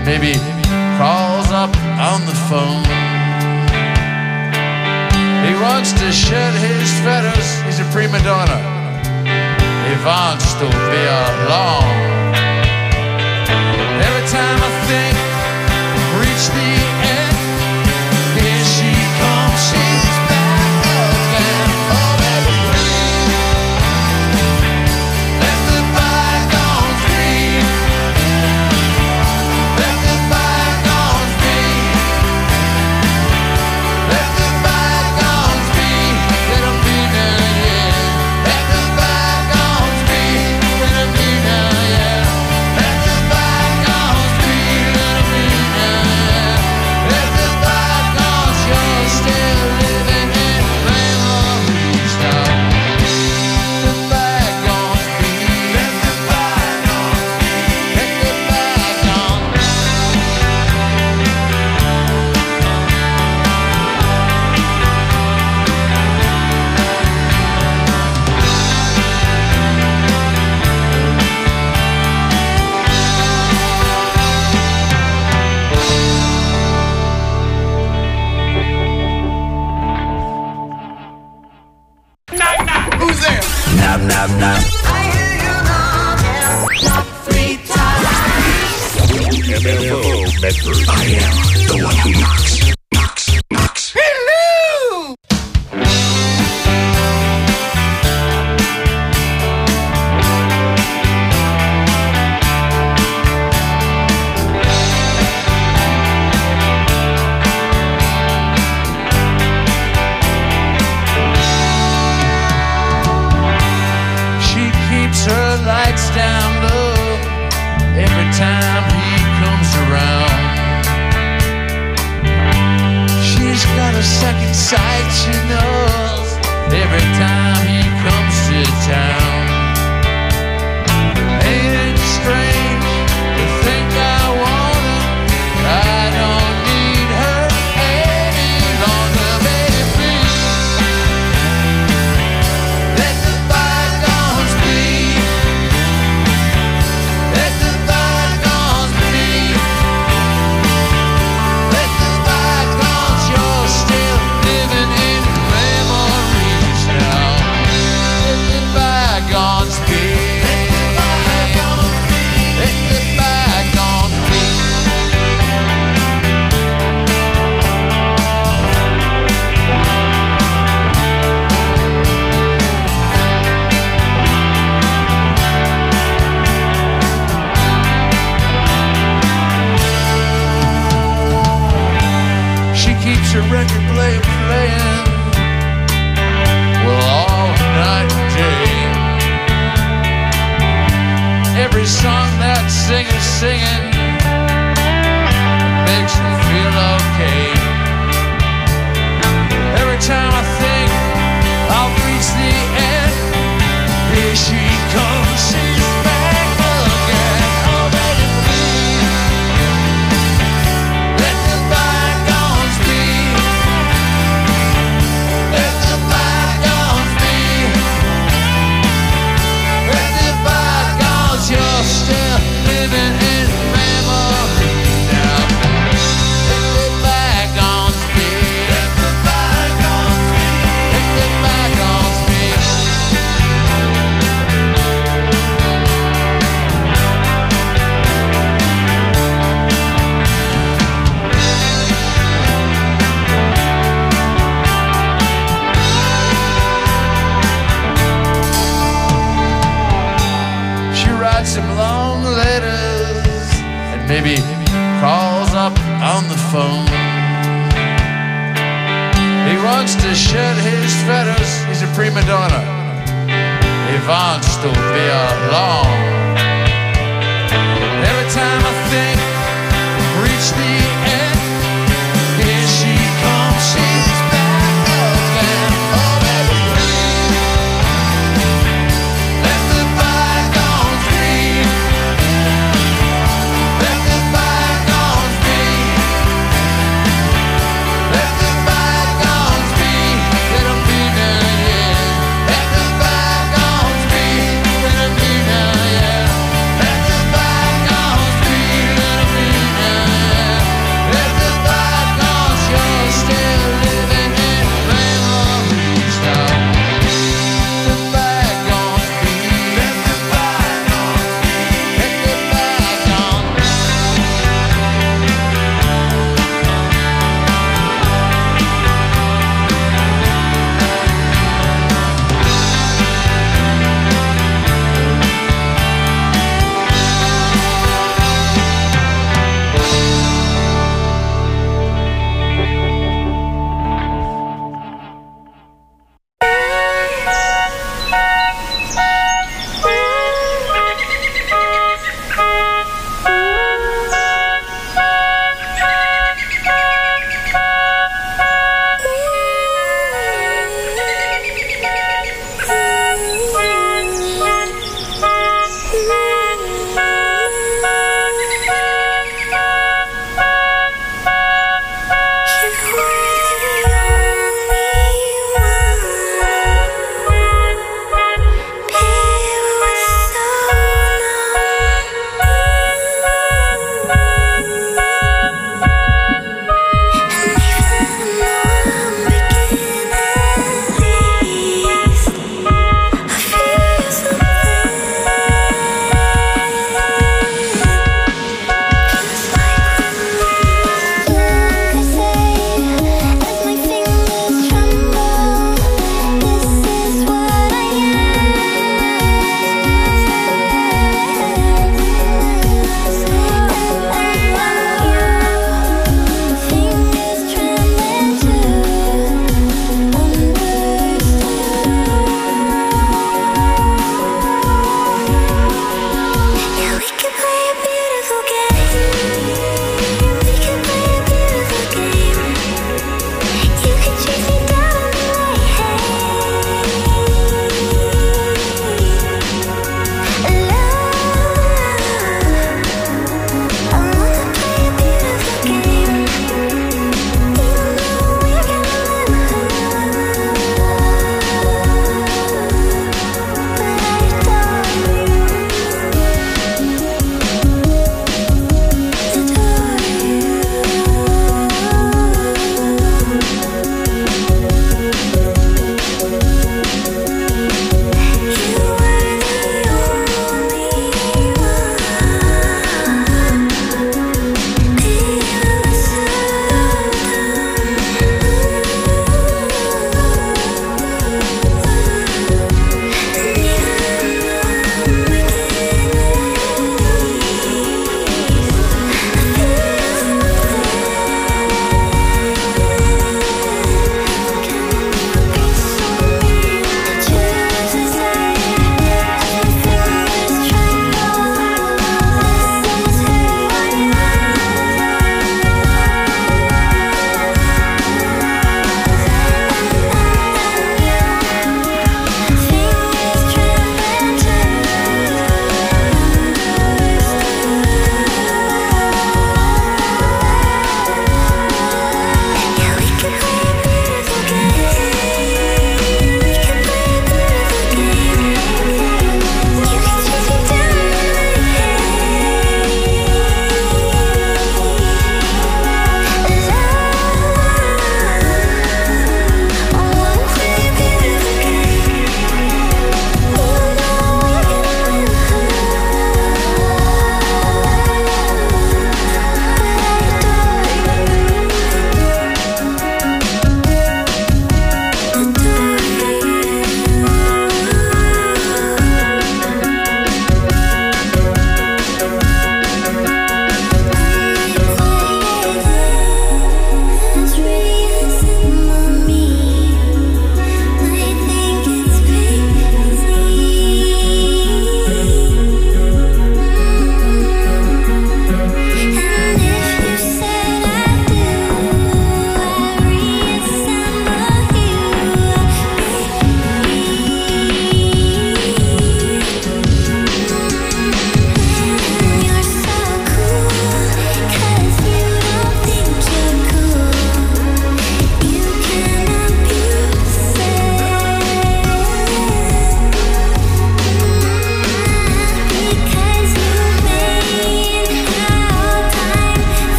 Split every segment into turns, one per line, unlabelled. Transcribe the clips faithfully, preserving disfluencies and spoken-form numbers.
maybe calls up on the phone. He wants to shed his feathers, he's a prima donna. He wants to be alone. Every time I think reach the end, here she comes, she's back again. Oh baby, let the bygones be. Let the bygones be. Let the bygones be. Let them be now, yeah. Let the bygones be. Let them be now, yeah. Let the bygones be. Let them be now, yeah. Let the bygones, you're still living in memories now. Let the bygones be. Let the bygones be. Let the bygones be. Who's there?
Knock, knock, knock.
I hear you knocking, knock three times.
M F O Medford.
I am the one who knocks, knocks, knocks.
Hello!
She keeps her lights down low every time he comes around. She's got a second sight, she knows, every time he comes to town. Ain't it strange to think I want her? I don't need her any longer, baby. Let the bygones be. Let the bygones be. Let the bygones, you're still living in memories now. Let the bygones be. Let the bygones be. She keeps her record player playing, well, all night and day. Every song that singer's singing makes me feel okay. Every time I think I'll reach the end, here she comes, she's back again. Oh baby, please, let the bygones be. Let the bygones be. Let the bygones, you're still living in memory now. Let the bygones be. Let the bygones be. Let the bygones be. She writes him long letters and maybe calls up on the phone. He wants to shed his feathers, he's a prima donna. He wants to be alone. Every time I think reach the end, here she comes, she's back again. Oh baby, let the bygones be. Let the bygones be. Let the bygones be. Let them be now, yeah. Let the bygones be. Let them be now, yeah.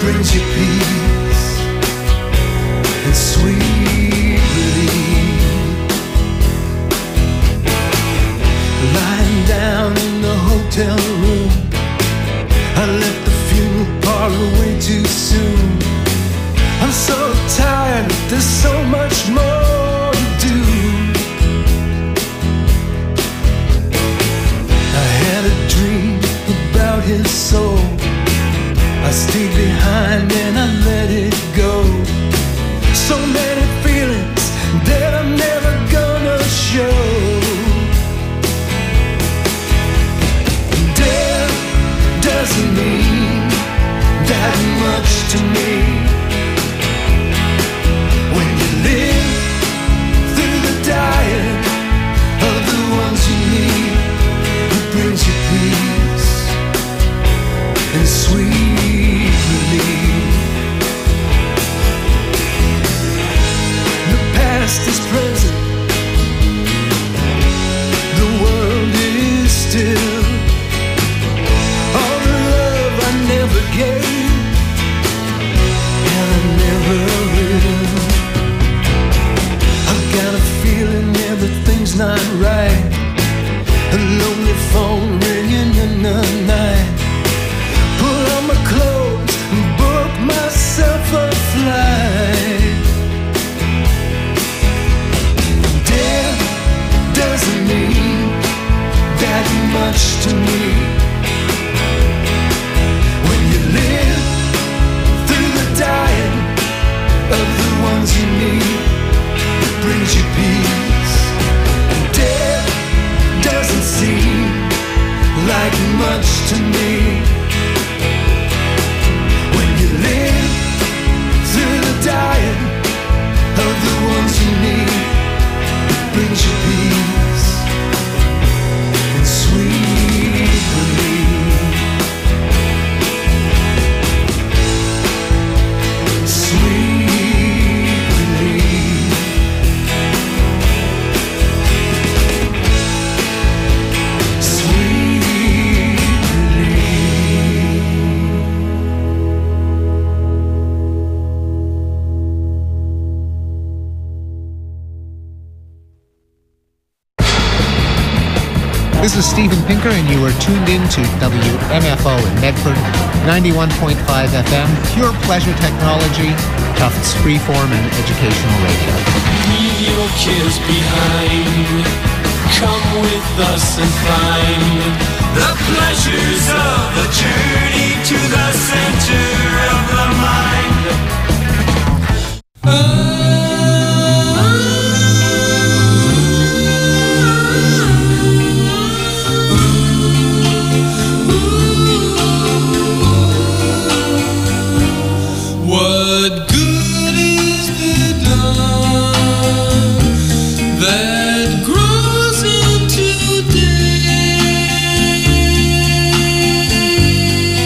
brings you peace and sweet relief. Lying down in the hotel room, I left the funeral parlor way too soon. I'm so tired, there's so much more to do. I had a dream about his soul. I stayed behind and I let it go. So many feelings that I'm never gonna show. Death doesn't mean that much to me. When you live through the dying of the ones you need, it brings you peace and sweet relief. The past is present, the world is still. All the love I never gave, and I never will. I've got a feeling everything's not right. A lonely phone ringing in the night. Pull on my clothes and book myself a flight. Death doesn't mean that much to me. When you live through the dying of the ones you need, it brings you peace. Death doesn't seem like much to me. When you live through the dying of the ones you need, it brings you peace and sweet relief. Sweet relief. Sweet
This is Steven Pinker, and you are tuned in to W M F O in Medford, ninety-one point five F M, pure pleasure technology, Tufts freeform and educational radio.
Leave your cares behind. Come with us and find the pleasures of the journey to the center of the mind. What good is the dawn that grows into day?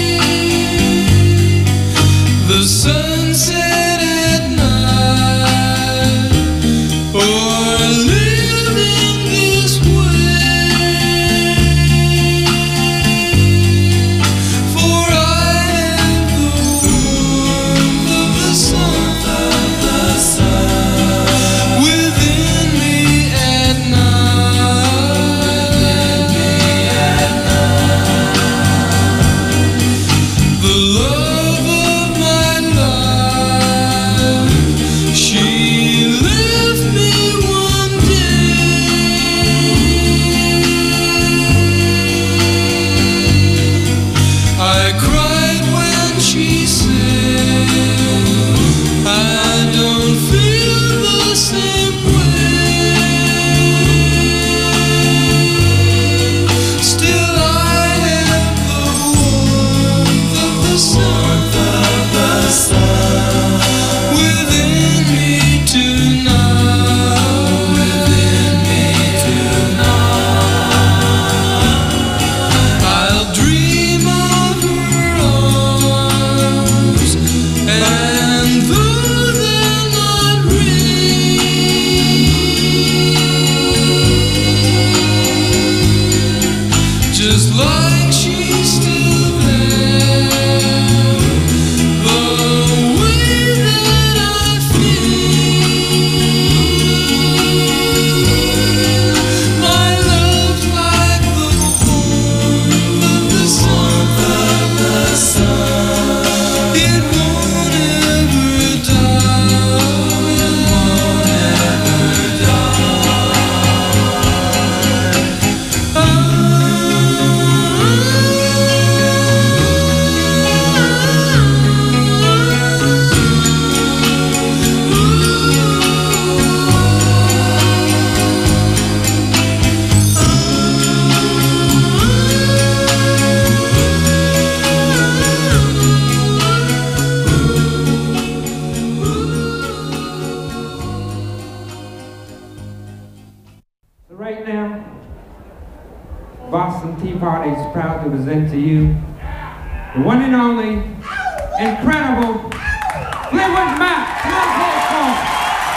Tea Party is proud to present to you the one and only, incredible Fleetwood Mac. Come on, play a song.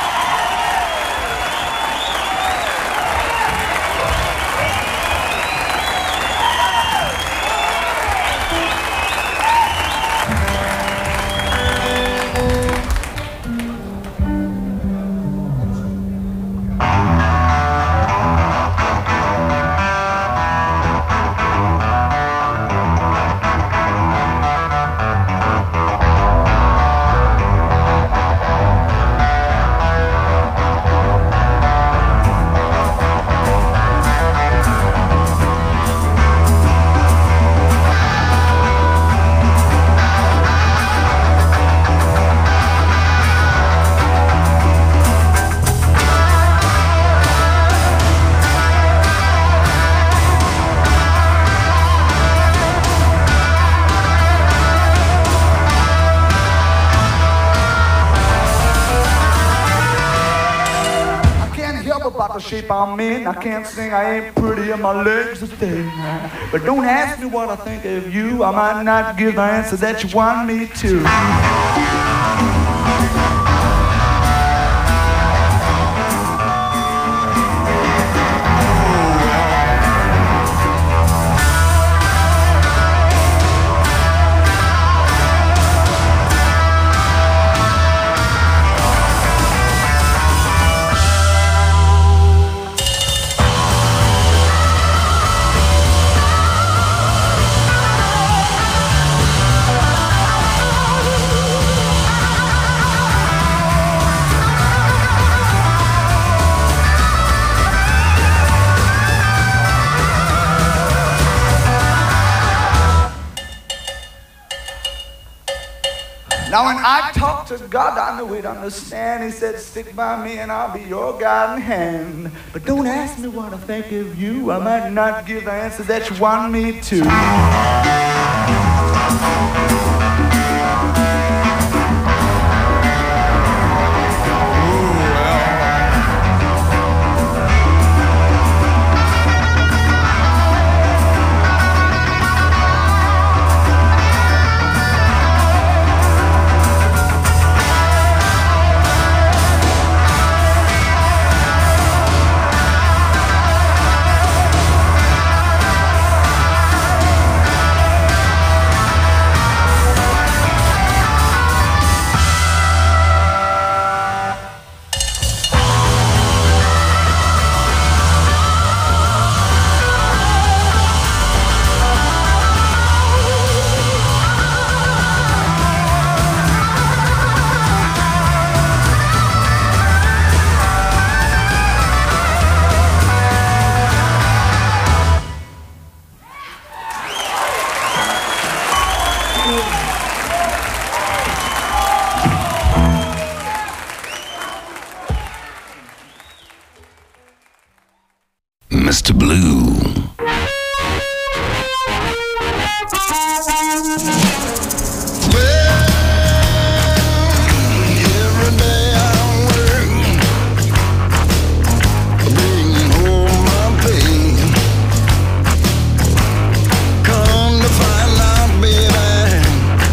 Shape I'm in, I can't sing, I ain't pretty, and my legs are thin. But don't ask me what I think of you, I might not give the answer that you want me to. Now when I talk to God, I know he'd understand. He said, stick by me and I'll be your guiding hand. But don't ask me what I think of you. I might not give the answer that you want me to.
Mister Blue.
Come to find out, baby,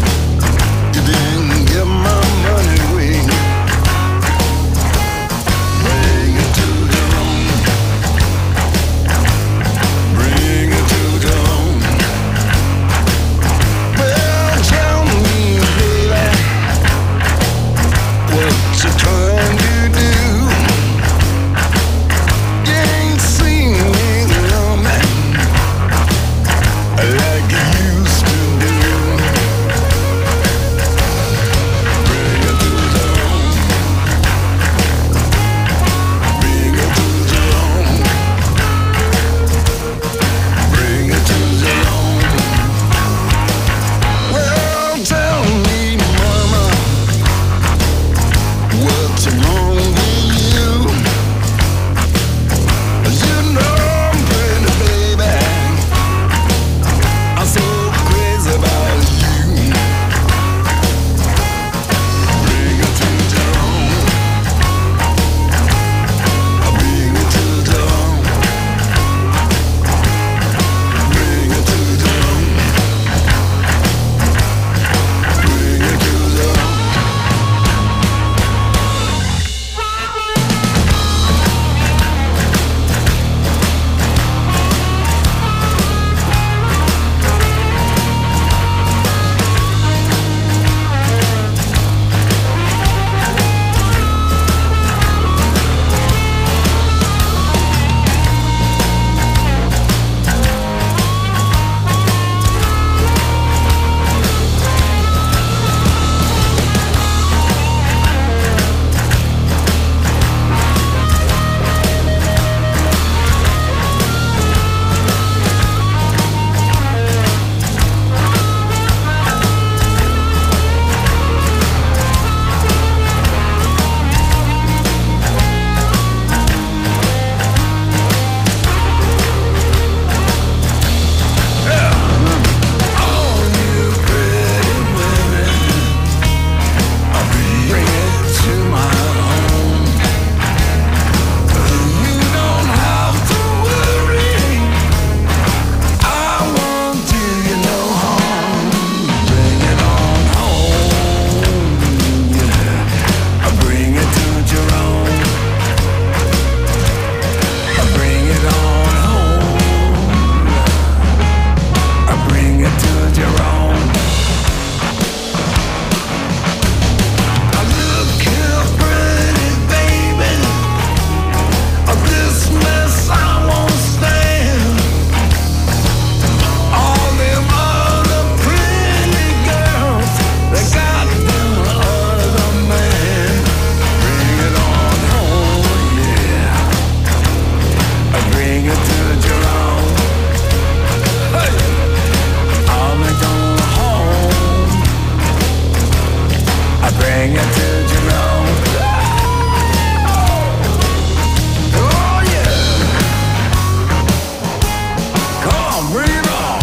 Bring it to Jerome. Oh yeah. Come on, bring it on.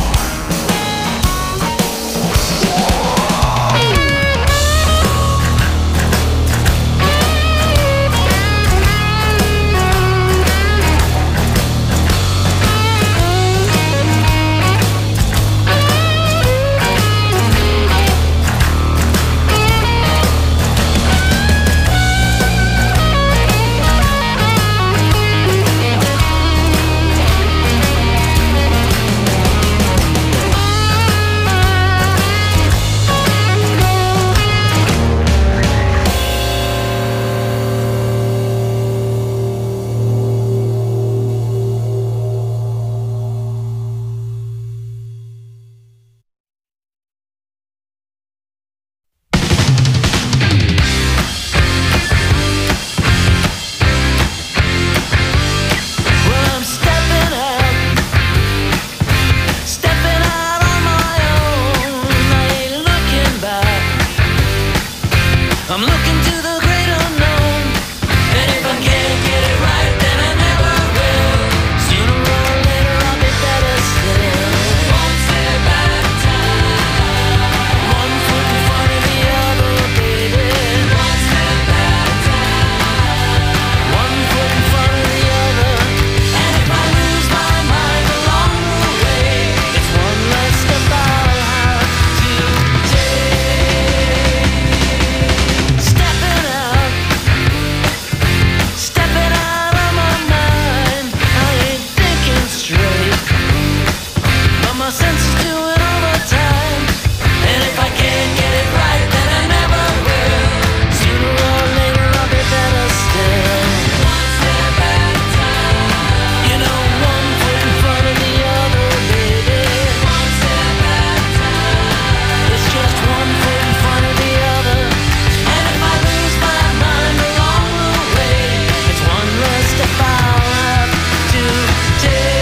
Well, I'm stepping out, stepping out on my own. I ain't looking back. I'm looking to the great unknown. And if I can't get it right, then I never will. Sooner or later, I'll be better still. One step at a time. One foot in front of the other, baby. One step at a time. One foot in front of the other. And if I lose my mind along the way, it's one less step I'll have to take. Stepping out, stepping out of my mind. I ain't thinking straight, but my senses doing overtime. And if I can't get it right, then I never will. Sooner or later, I'll be better still. One step at a time. You know, one foot in front of the other, baby. One step at a time. It's just one foot in front of the other. And if I lose my mind along the way, it's one less step I'll have to take.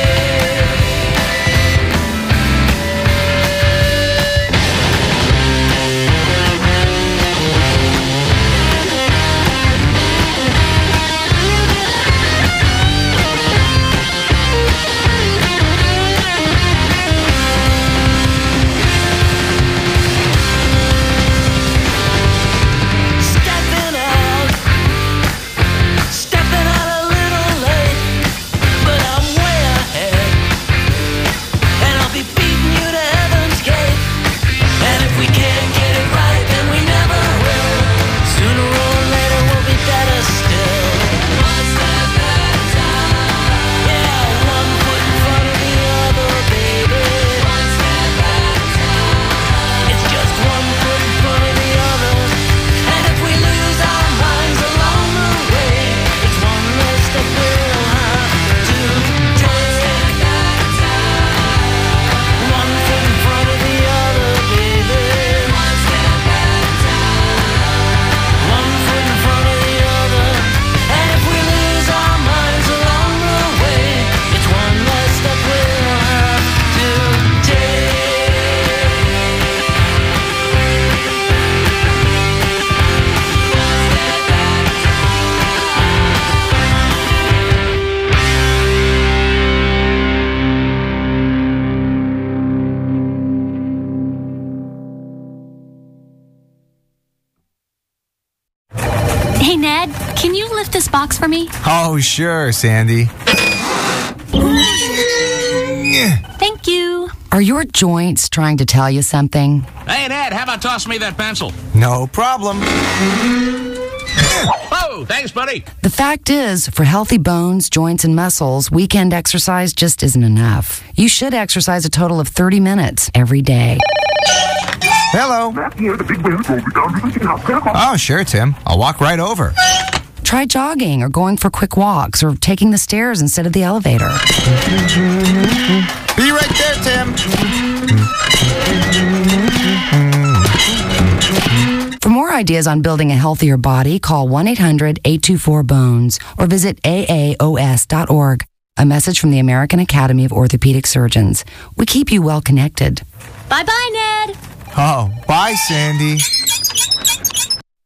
Stepping out, stepping out a little late, but I'm way ahead, and I'll be beating you to heaven's gate. And if we can't get it right, then we never will. Sooner or later, we'll be better still. One step at a time. Yeah, one foot in front of the other, baby. One step at a time. It's just one foot in front of the other. And if we lose our minds along the way, it's one less step we'll have to take. One foot in front of the other, baby. One step at a time. One foot in front of the other. And if we lose our minds along the way, it's one less step we'll have to take.
Hey, Ned, can you lift this box for me?
Oh, sure, Sandy.
Thank you.
Are your joints trying to tell you something?
Hey, Ned, how about tossing me that pencil?
No problem.
Oh, thanks, buddy.
The fact is, for healthy bones, joints, and muscles, weekend exercise just isn't enough. You should exercise a total of thirty minutes every day.
Hello. Oh, sure, Tim. I'll walk right over.
Try jogging or going for quick walks or taking the stairs instead of the elevator.
Be right there, Tim.
For more ideas on building a healthier body, call one eight hundred eight two four bones or visit A A O S dot org. A message from the American Academy of Orthopedic Surgeons. We keep you well connected.
Bye-bye, Ned.
Oh, bye, Sandy.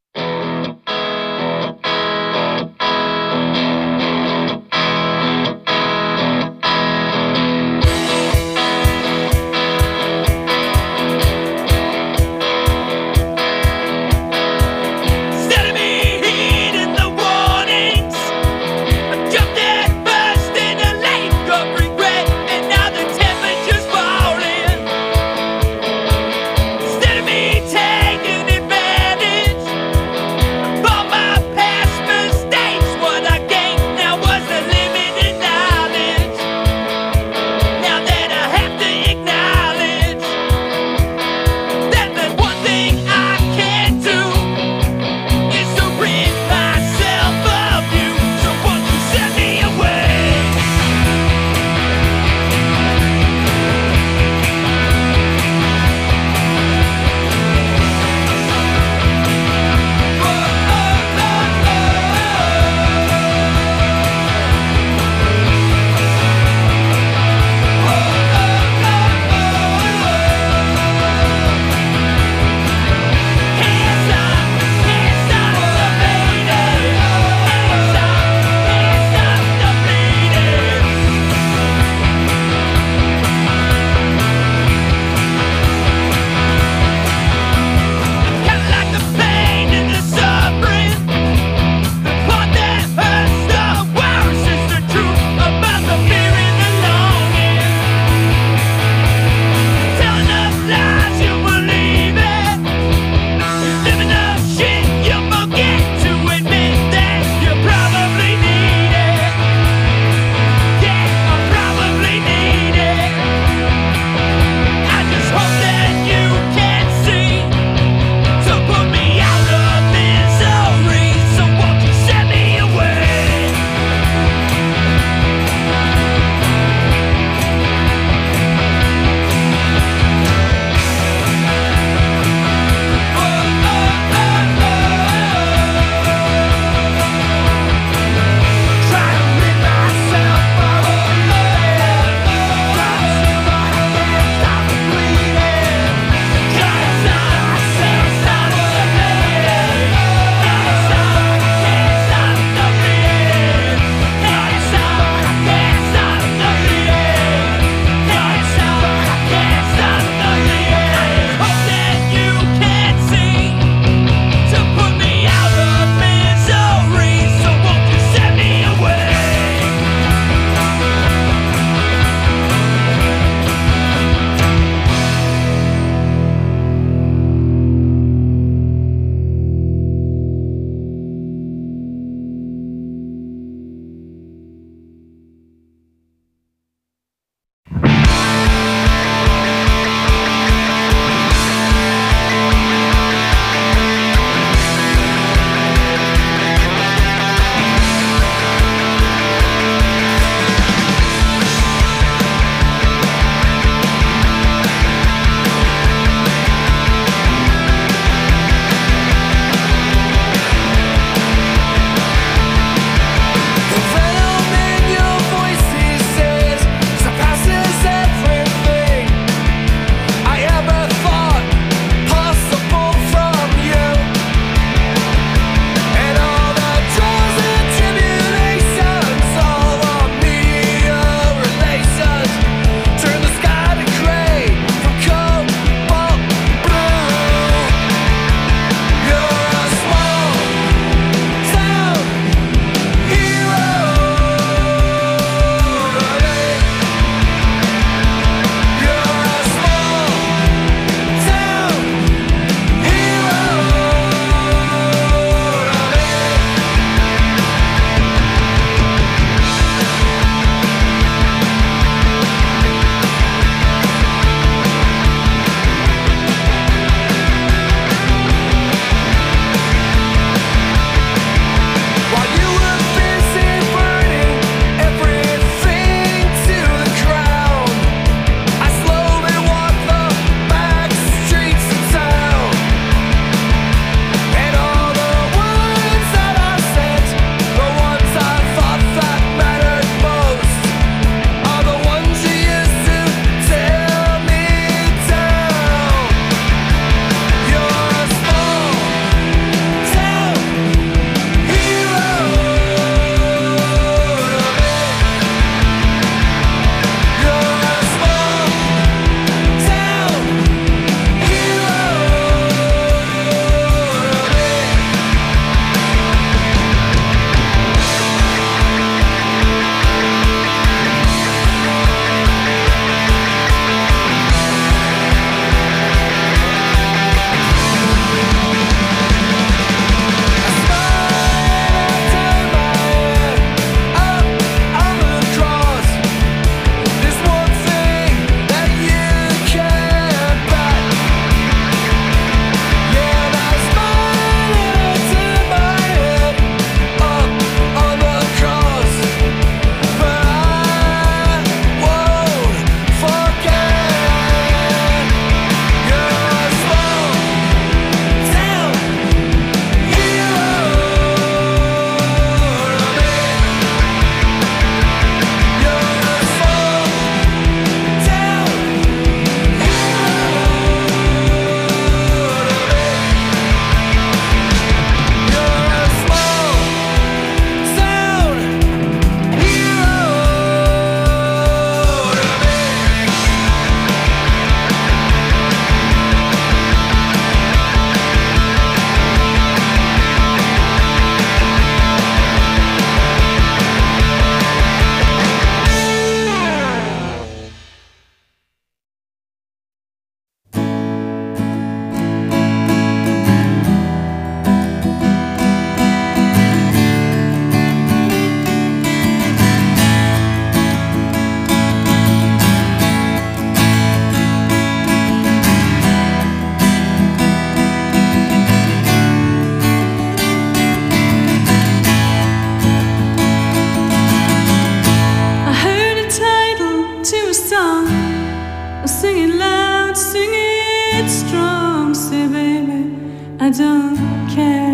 I don't care.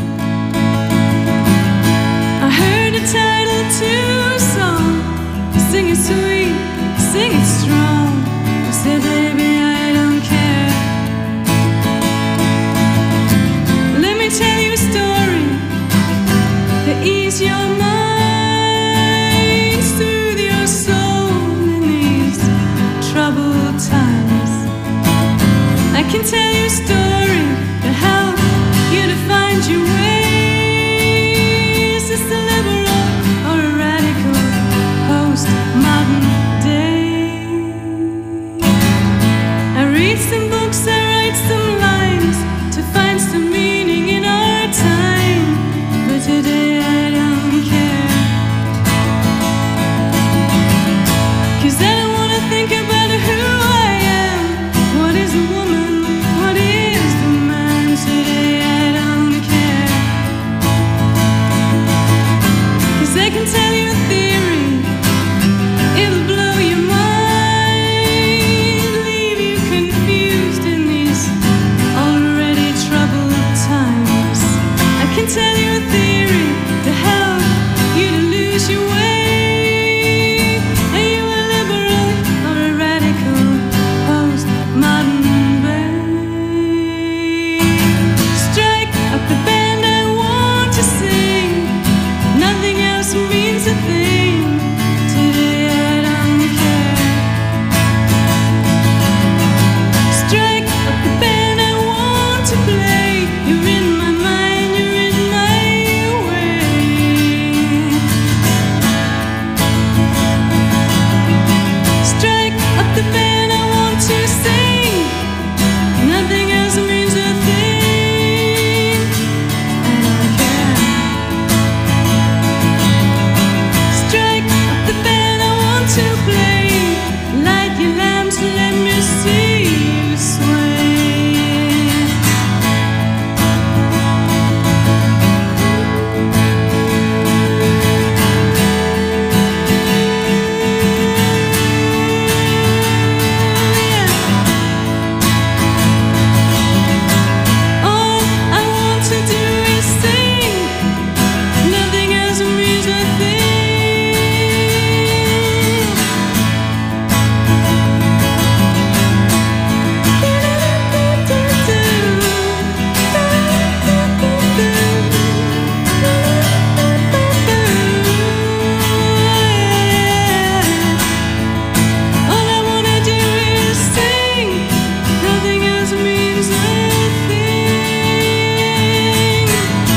I heard the title to a song. Sing it sweet, sing it strong. I said, baby, I don't care. Let me tell you a story to ease your mind, soothe your soul in these troubled times. I can tell you a story to help you to find your way. Is this a liberal or a radical post-modern day? I read some books, I write some lines to find some meaning in our time. But today I don't care, 'cause I don't wanna think about who I am. What is a woman? What is the man? Today I don't care, 'cause I can tell you a theory. It'll blow your mind, leave you confused in these already troubled times. I can tell you a theory to help you to lose your way. Are you a liberal or a radical post-modern babe? Strike up the band I want to sing. Nothing else means a thing. Today I don't care. Strike up the band I want to play. You're in my mind, you're in my way. Strike up the band I want to sing. Nothing else means a thing. I don't care. Strike up the band I want to play. Light your lamps, let me see you sway. All I want to do is sing. Nothing else means a thing. All I wanna do is sing. Nothing else means a thing.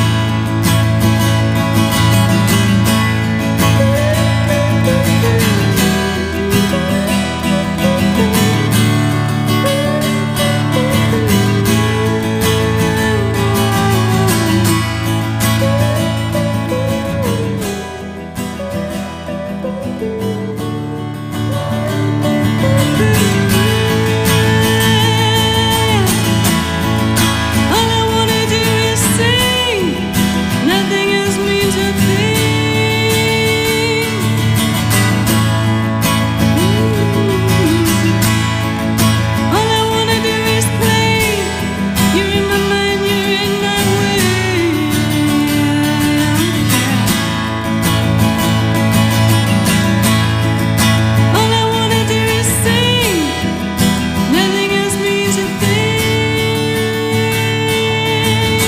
All I wanna do is sing. Nothing else means a thing. All I wanna do is play. You're in my mind, you're in my way. All I wanna do is sing. Nothing else means a thing.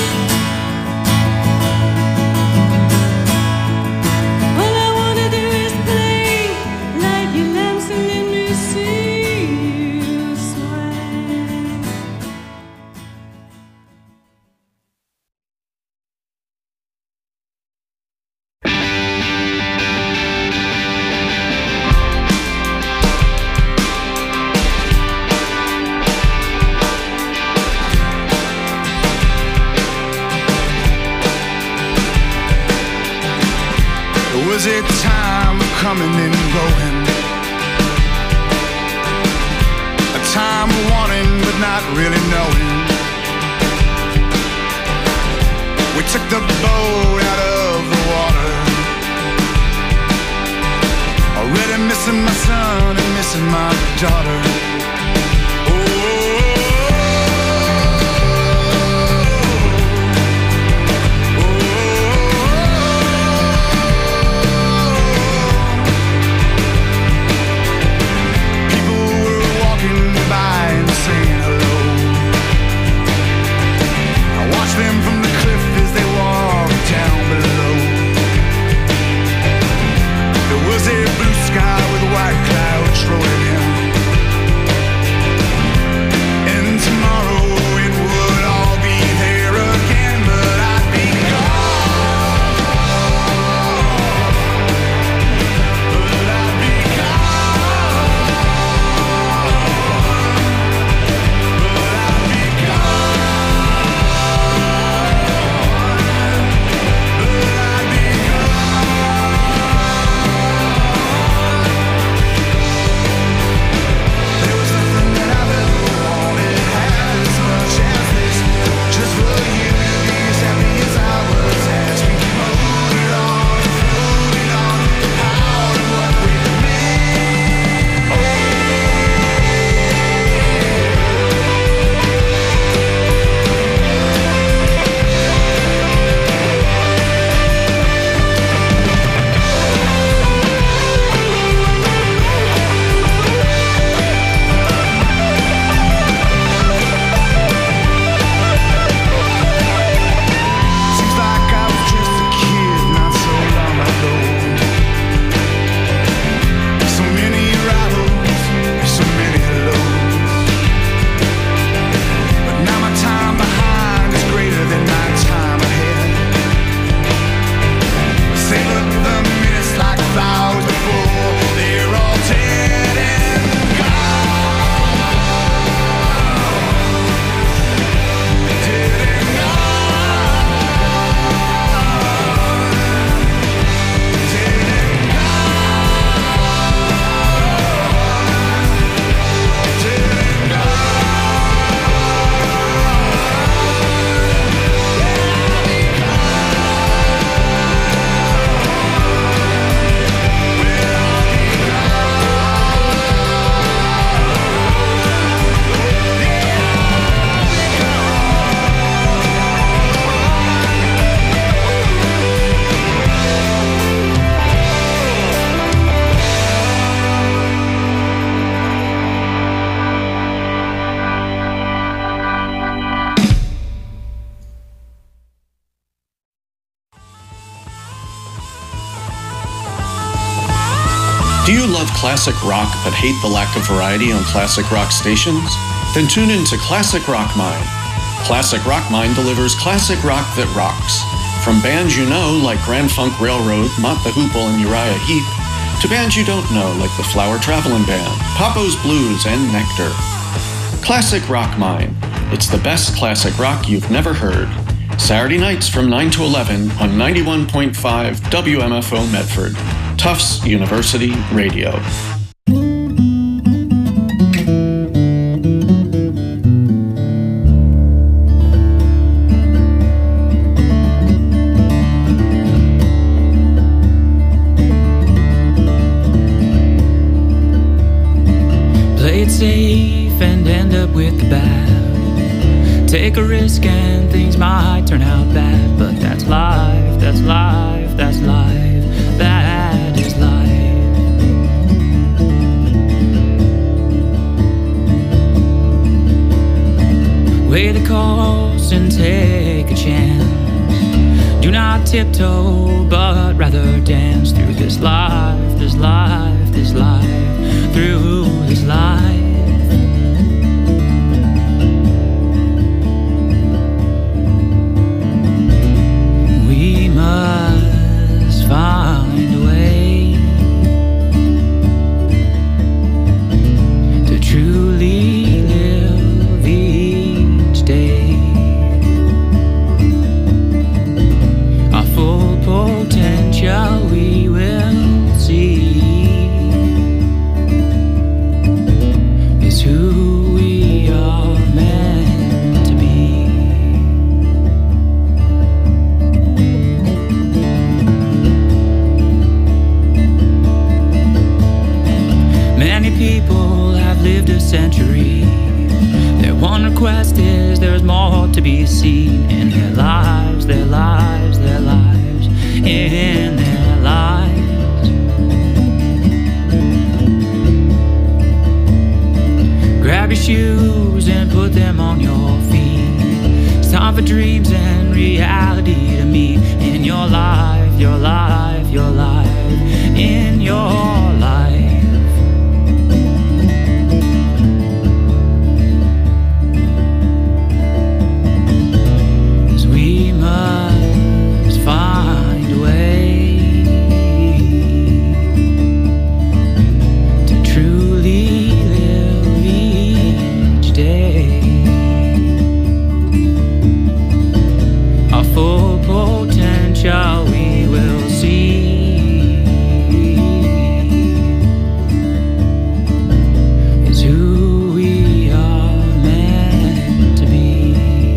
All I wanna do is play. Light your lamps and let me see you sway.
Was it time of coming and going? A time of wanting but not really knowing. We took the boat out of the water. Already missing my son and missing my daughter. Oh,
Do you love classic rock but hate the lack of variety on classic rock stations? Then tune in to Classic Rock Mine. Classic Rock Mine delivers classic rock that rocks. From bands you know like Grand Funk Railroad, Mott the Hoople, and Uriah Heep, to bands you don't know like the Flower Travelin' Band, Papo's Blues, and Nectar. Classic Rock Mine. It's the best classic rock you've never heard. Saturday nights from nine to eleven on ninety-one point five W M F O Medford, Tufts University Radio.
Play it safe and end up with the bad. Take a risk and things might turn out bad, but that's life, that's life, that's life, that is life. Weigh the cost and take a chance. Do not tiptoe, but rather dance through this life, this life, this life, through this life. We must find a way to truly live each day. Our full potential we will see is who we are meant to be. Many people have lived a century. Their one request is there's more to be seen in their lives, their lives, their lives, in their lives. Grab your shoes and put them on your feet. It's time for dreams and reality to meet in your life, your life, your life, in your life. 'Cause we must find a way to truly live each day. Our full potential we will see is who we are meant to be.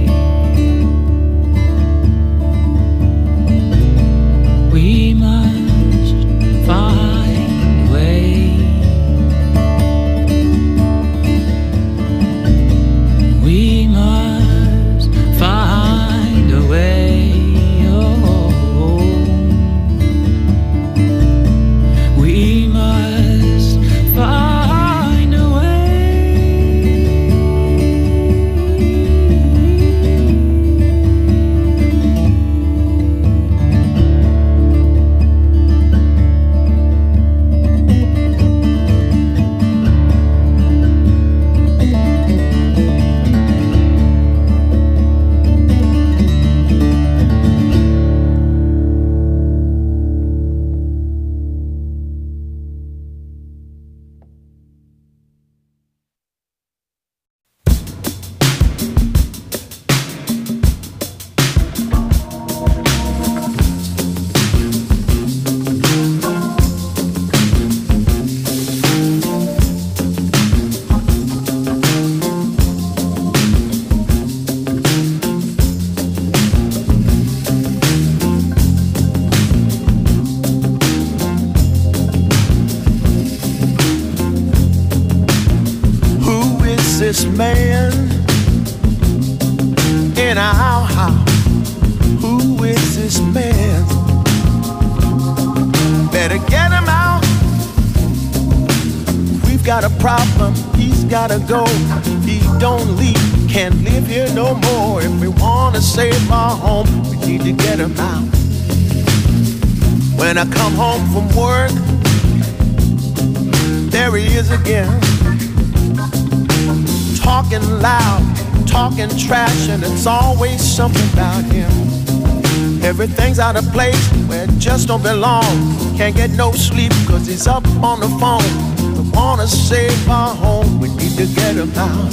We must find a way. We must find a way. Oh, we must find a way.
Who is this man in our house? Who is this man? Better get him out. We've got a problem, he's gotta go. If he don't leave, can't live here no more. If we wanna save our home, we need to get him out. When I come home from work, there he is again. Talking loud, talking trash, and it's always something about him. Everything's out of place where it just don't belong. Can't get no sleep cause he's up on the phone. We wanna save our home, we need to get him out.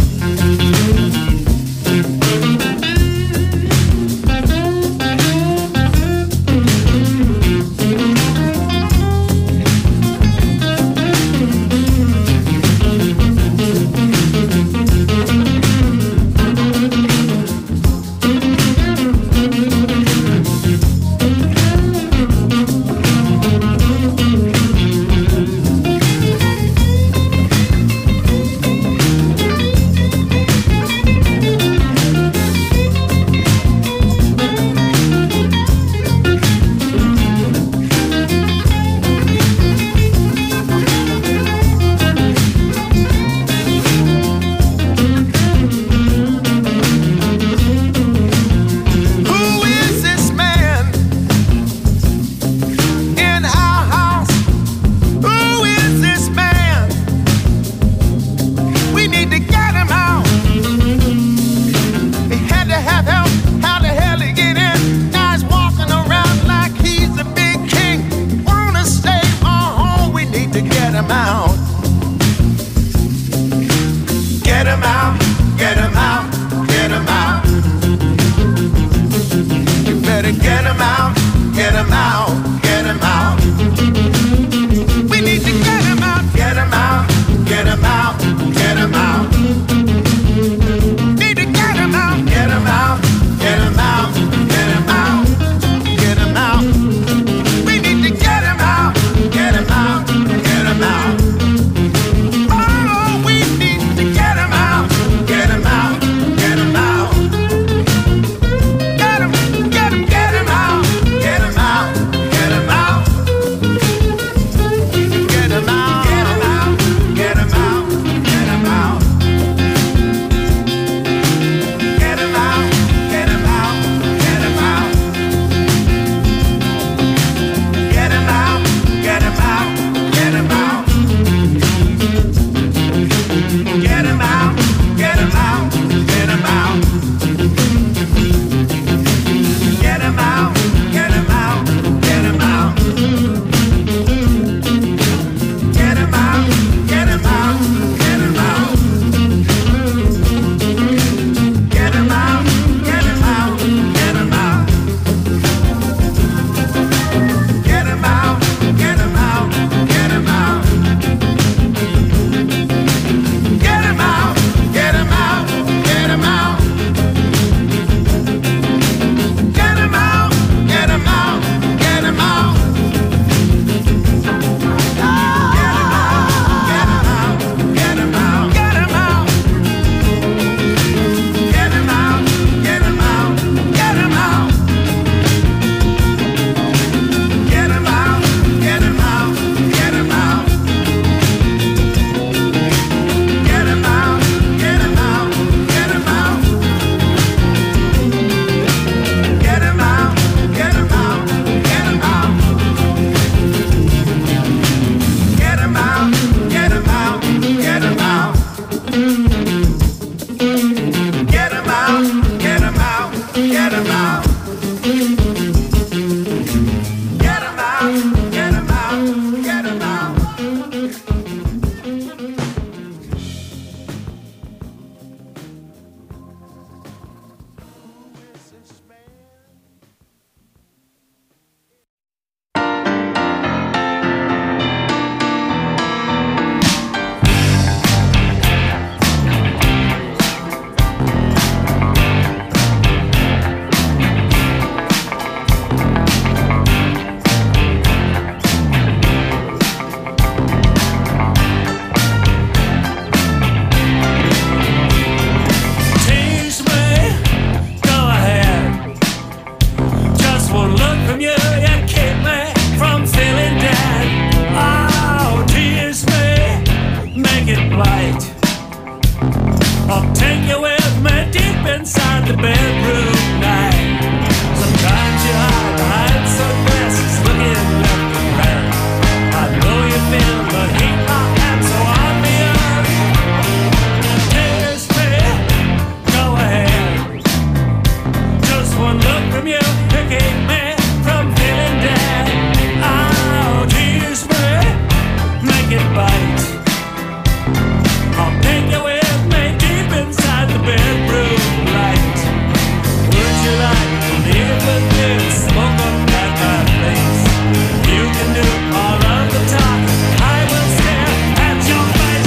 from you. You keep me from feeling dead. Oh, tease me, make it bite. I'll take you with me deep inside the bedroom light. Would you like to live with me and smoke up at my place? You can do all of the talk. I will stare at your face.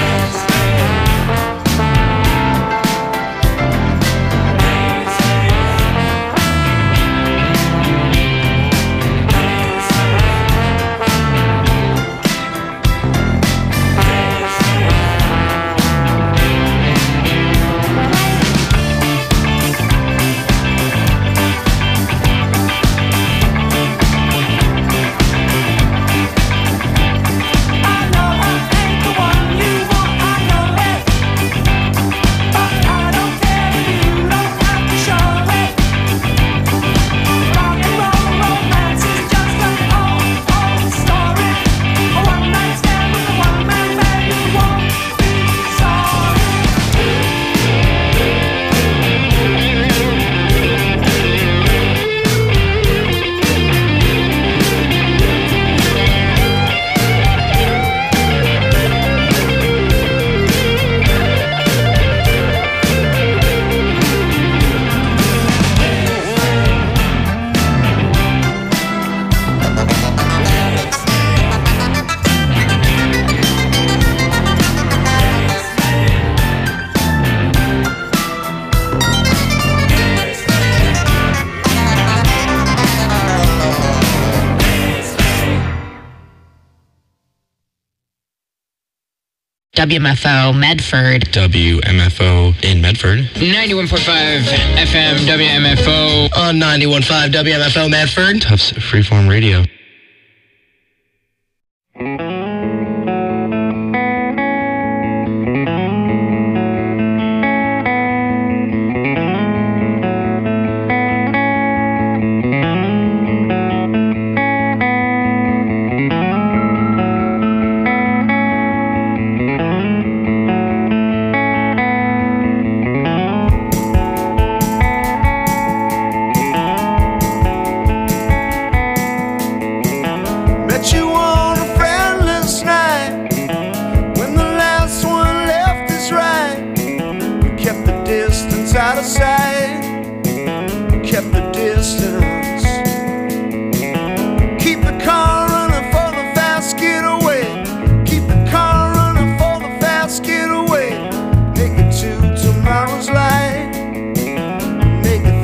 W M F O Medford.
W M F O in Medford.
ninety-one point five F M W M F O.
On ninety-one point five W M F O Medford.
Tufts Freeform Radio.